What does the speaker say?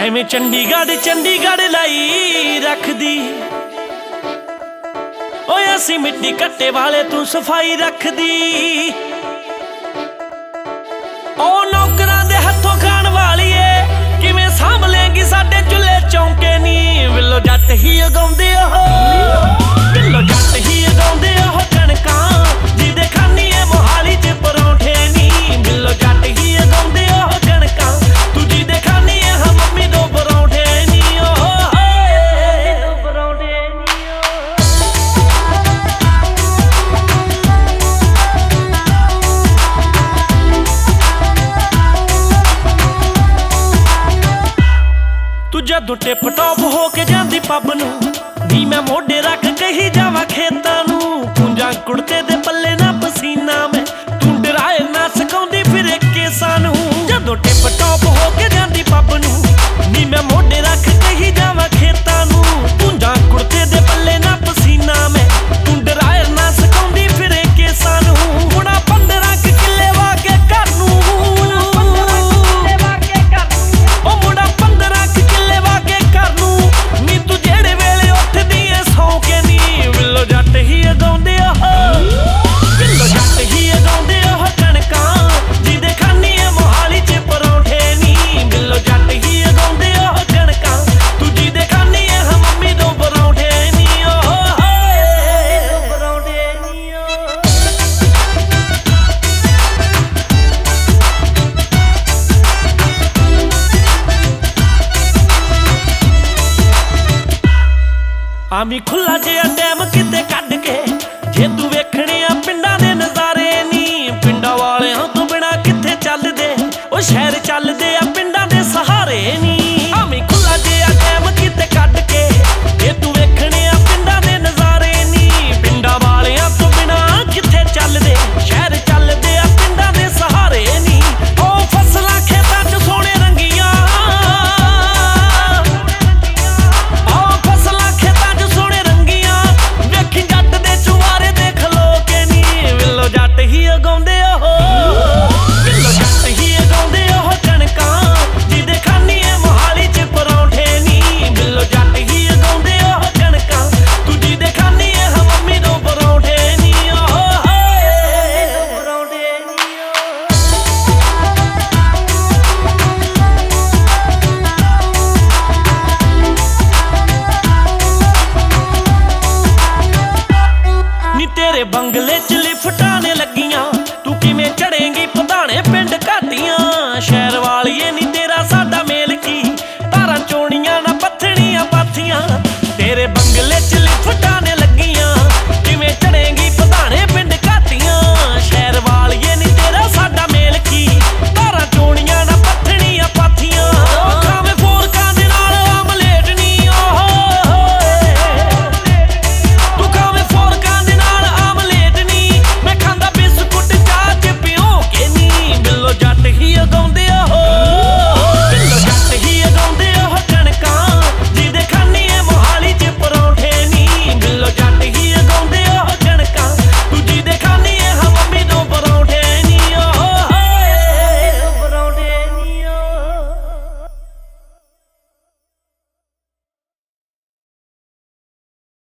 ਐਵੇਂ ਚੰਡੀਗੜ੍ਹ ਲਾਈ ਰੱਖਦੀ ਓਏ ਅਸੀਂ ਮਿੱਟੀ ਕੱਟੇ ਵਾਲੇ ਤੂੰ ਸਫਾਈ ਰੱਖਦੀ। ਉਹ ਨੌਕਰਾਂ ਦੇ ਹੱਥੋਂ ਖਾਣ ਵਾਲੀਏ ਕਿਵੇਂ ਸਾਂਭ ਲੇਂਗੀ ਸਾਡੇ ਚੁੱਲ੍ਹੇ ਚੌਂਕੇ ਨੀ। ਵਿਲੋ ਜੱਟ ਹੀ ਉਗਾਉਂਦੇ ਵਿਲੋ ਜੱਟ ਹੀ ਉਗਾਉਂਦੇ ਉਹ ਕਣਕਾਂ ਜਿਹਦੇ ਖਾਨੀਏ ਮੋਹਾਲੀ ਚ ਪਰੌਂਠੇ ਨੀ। ਵਿਲੋ ਜੱਟ ਹੀ ਉਗਾਉਂਦੇ ਉਹ ਕਣਕਾਂ ਤੂੰ ਜਿਹਦੇ ਖਾਨੀਏ ਹਾਂ ਮੰਮੀ ਦੋ ਪਰੌਂਠੇ ਨੀ। ਦੋ ਪਰੌਂਠੇ ਨੀ। ਤੂੰ ਜਦੋਂ ਟਿਪ ਟੌਪ ਹੋ ਕੇ ਜਾਂਦੀ ਪੱਬ ਨੂੰ ਨੀ ਮੈਂ ਮੋਢੇ ਰੱਖ ਕਹੀ ਜਾਵਾਂ ਖੇਤਾਂ ਨੂੰ। ਪੁੰਜਾਂ ਕੁੜਤੇ ਦੇ ਪੱਲੇ ਨਾ ਪਸੀਨਾ ਮੈਂ ਤੂੰ ਡਰਾਏ ਨਾ ਸਿਖਾਉਂਦੀ ਫਿਰੇ ਕੇਸਾਂ ਨੂੰ। ਜਦੋਂ ਟਿਪ ਟੌਪ ਹੋ ਕੇ ਜਾਂਦੀ ਪੱਬ ਨੂੰ ਨੀ ਮੈਂ ਮੋਢੇ ਰੱਖ ਕਹੀ ਜਾਵਾਂ ਖੇਤਾਂ ਨੂੰ। ਪੁੰਜਾਂ ਕੁੜਤੇ ਦੇ ਪੱਲੇ ਨਾ ਪਸੀਨਾ ਮੈਂ ਤੂੰ ਡਰਾਏ ਨਾ ਸਿਖਾਉਂਦੀ ਫਿਰੇ ਕੇਸਾਂ ਨੂੰ। ਮੁੰਡਾ 15 ਕਿੱਲੇ ਵਾ ਕੇ ਘਰ ਨੂੰ ਉਹ ਮੁੰਡਾ 15 ਕਿੱਲੇ ਵਾ ਕੇ ਘਰ ਨੂੰ ਨੀ। ਤੂੰ ਜਿਹੜੇ ਵੇਲੇ ਉੱਠਦੀ ਐ ਸੌਂ ਕੇ ਨੀ। ਵਿਲੋ ਜੱਟ ਹੀ ਉਗਾਉਂਦੇ ਵਿਲੋ ਜੱਟ ਹੀ ਉਗਾਉਂਦੇ ਉਹ ਕਣਕਾਂ ਜਿਹਦੇ ਖਾਨੀਏ ਮੋਹਾਲੀ ਚ ਪਰੌਂਠੇ ਨੀ। ਵਿਲੋ ਜੱਟ ਹੀ ਉਗਾਉਂਦੇ ਉਹ ਕਣਕਾਂ ਤੂੰ ਜਿਹਦੇ ਖਾਨੀਏ ਹਾਂ ਮੰਮੀ ਦੋ ਪਰੌਂਠੇ ਨੀ। ਪਰੌਂਠੇ ਨੀ। ਆਮੀ ਖੁੱਲਾ ਜਿਹਾ ਟਾਈਮ ਕਿਤੇ ਕੱਢ ਕੇ ਜੇ ਤੂੰ ਵੇਖਣੇ ਆ ਪਿੰਡਾਂ ਦੇ ਨਜ਼ਾਰੇ ਨੀ। ਪਿੰਡਾਂ ਵਾਲਿਆਂ ਤੋਂ ਬਿਨਾਂ ਕਿੱਥੇ ਚੱਲਦੇ ਉਹ ਸ਼ਹਿਰ ਚੱਲਦੇ ਆ ਪਿੰਡਾਂ ਦੇ ਸਹਾਰੇ ਨੀ। ਆਮੀ ਖੁੱਲਾ ਜਿਹਾ ਟਾਈਮ ਕਿਤੇ ਕੱਢ ਕੇ ਜੇ ਤੂੰ ਵੇਖਣੇ ਆ ਪਿੰਡਾਂ ਦੇ ਨਜ਼ਾਰੇ ਨੀ। ਪਿੰਡਾਂ ਵਾਲਿਆਂ ਤੋਂ ਬਿਨਾਂ ਕਿੱਥੇ ਚੱਲਦੇ ਸ਼ਹਿਰ ਚੱਲਦੇ ਆ ਪਿੰਡਾਂ ਦੇ ਸਹਾਰੇ ਨੀ। ਉਹ ਫਸਲਾਂ ਖੇਤਾਂ 'ਚ ਸੋਹਣੇ ਰੰਗੀਆਂ ਜੱਟ ਹੀ ਉਗਾਉਂਦੇ ਵਿਲੋ ਜੱਟ ਹੀ ਉਗਾਉਂਦੇ ਉਹ ਕਣਕਾਂ ਜਿਹਦੇ ਖਾਨੀਏ ਮੋਹਾਲੀ ਚ ਪਰੌਂਠੇ ਨੀ। ਵਿਲੋ ਜੱਟ ਹੀ ਉਗਾਉਂਦੇ ਉਹ ਕਣਕਾਂ ਤੂੰ ਜਿਹਦੇ ਖਾਨੀਏ ਹਾਂ ਮੰਮੀ ਦੋ ਪਰੌਂਠੇ ਨੀ। ਪਰੌਂਠੇ ਨੀ। ਨੀ ਤੇਰੇ ਬੰਗਲੇ ਚ ਲਿਫਟਾਂ ਨੇ ਲੱਗੀਆਂ ਤੂੰ ਕਿਵੇਂ